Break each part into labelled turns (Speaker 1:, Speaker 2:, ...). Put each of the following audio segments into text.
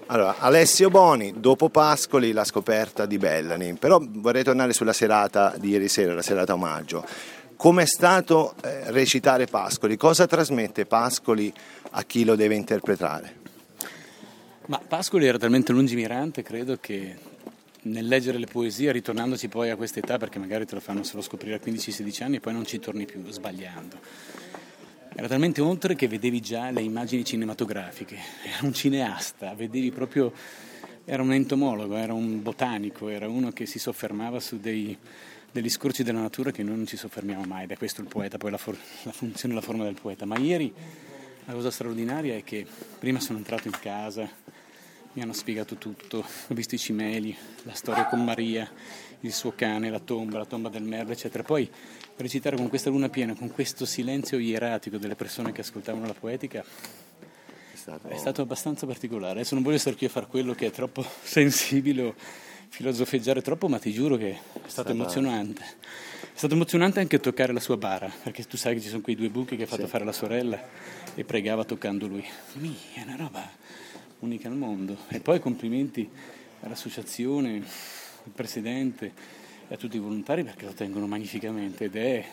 Speaker 1: Allora, Alessio Boni, dopo Pascoli la scoperta di Bellani, però vorrei tornare sulla serata di ieri sera, la serata omaggio. Com'è stato recitare Pascoli? Cosa trasmette Pascoli a chi lo deve interpretare?
Speaker 2: Ma Pascoli era talmente lungimirante, credo, che nel leggere le poesie, ritornandoci poi a questa età, perché magari te lo fanno solo scoprire a 15-16 anni e poi non ci torni più, sbagliando. Era talmente oltre che vedevi già le immagini cinematografiche, era un cineasta, vedevi proprio, era un entomologo, era un botanico, era uno che si soffermava su degli scorci della natura che noi non ci soffermiamo mai, ed è questo il poeta, poi la funzione e la forma del poeta. Ma ieri la cosa straordinaria è che prima sono entrato in casa, mi hanno spiegato tutto, ho visto i cimeli, la storia con Maria, il suo cane, la tomba del merle, eccetera. Poi recitare con questa luna piena, con questo silenzio ieratico delle persone che ascoltavano la poetica, è stato abbastanza particolare. Adesso non voglio stare qui a fare quello che è troppo sensibile o filosofeggiare troppo, ma ti giuro che è stato emozionante. È stato emozionante anche toccare la sua bara, perché tu sai che ci sono quei due buchi che ha fatto fare la sorella e pregava toccando lui. È una roba unica al mondo. E poi complimenti all'associazione, al presidente e a tutti i volontari perché lo tengono magnificamente ed è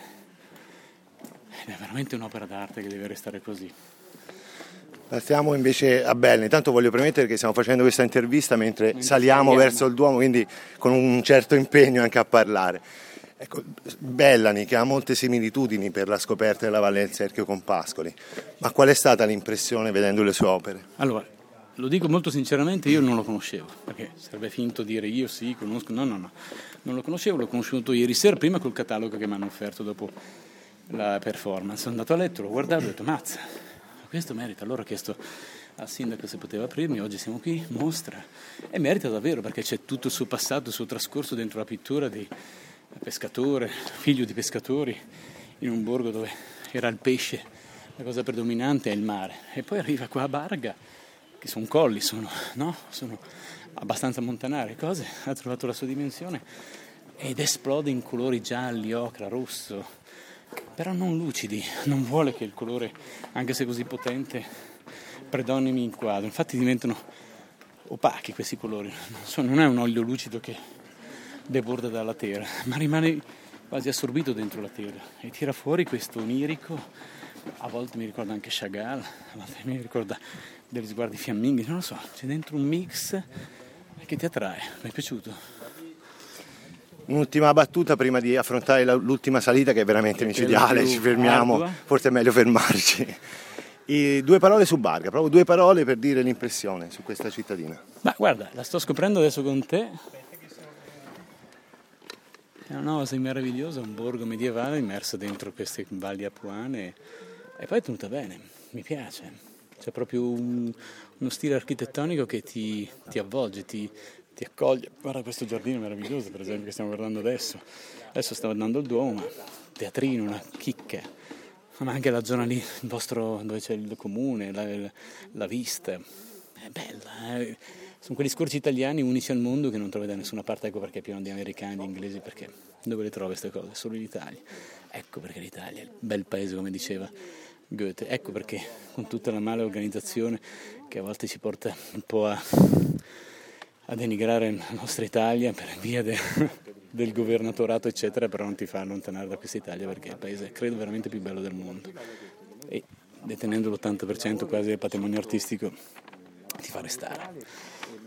Speaker 2: veramente un'opera d'arte che deve restare così.
Speaker 1: Passiamo invece a Bellani. Intanto voglio premettere che stiamo facendo questa intervista mentre saliamo verso il Duomo, quindi con un certo impegno anche a parlare. Ecco, Bellani, che ha molte similitudini per la scoperta della Valle del Serchio con Pascoli, ma qual è stata l'impressione vedendo le sue opere?
Speaker 2: Allora, lo dico molto sinceramente, io non lo conoscevo, perché sarebbe finto dire io sì, conosco, no, non lo conoscevo, l'ho conosciuto ieri sera, prima col catalogo che mi hanno offerto dopo la performance. Sono andato a letto, l'ho guardato e ho detto, mazza, questo merita. Allora ho chiesto al sindaco se poteva aprirmi, oggi siamo qui, mostra, e merita davvero, perché c'è tutto il suo passato, il suo trascorso dentro la pittura di pescatore, figlio di pescatori, in un borgo dove era il pesce, la cosa predominante è il mare, e poi arriva qua a Barga, che sono colli, sono abbastanza montanari, cose, ha trovato la sua dimensione ed esplode in colori gialli, ocra, rosso, però non lucidi, non vuole che il colore, anche se così potente, predomini in quadro, infatti diventano opachi questi colori, non è un olio lucido che deborda dalla terra, ma rimane quasi assorbito dentro la terra e tira fuori questo onirico, a volte mi ricorda anche Chagall, a volte mi ricorda degli sguardi fiamminghi, non lo so, c'è dentro un mix che ti attrae. Mi è piaciuto.
Speaker 1: Un'ultima battuta prima di affrontare l'ultima salita che è veramente micidiale, ci fermiamo, ardua. Forse è meglio fermarci. Due parole su Barga, proprio due parole per dire l'impressione su questa cittadina.
Speaker 2: Ma guarda, la sto scoprendo adesso con te. È una cosa meravigliosa, un borgo medievale immerso dentro queste valli apuane e poi è tenuta bene, mi piace. C'è proprio uno stile architettonico che ti avvolge, ti accoglie. Guarda questo giardino meraviglioso, per esempio, che stiamo guardando adesso. Adesso sto guardando il Duomo, ma teatrino, una chicca. Ma anche la zona lì, il vostro, dove c'è il comune, la vista. È bella, Sono quegli scorci italiani unici al mondo che non trovi da nessuna parte, ecco perché è pieno di americani, di inglesi, perché dove le trovi queste cose? Solo in Italia. Ecco perché l'Italia è il bel paese, come diceva Goethe, ecco perché con tutta la male organizzazione che a volte ci porta un po' a denigrare la nostra Italia per via del governatorato eccetera, però non ti fa allontanare da questa Italia perché è il paese credo veramente più bello del mondo e detenendo l'80% quasi del patrimonio artistico ti fa restare.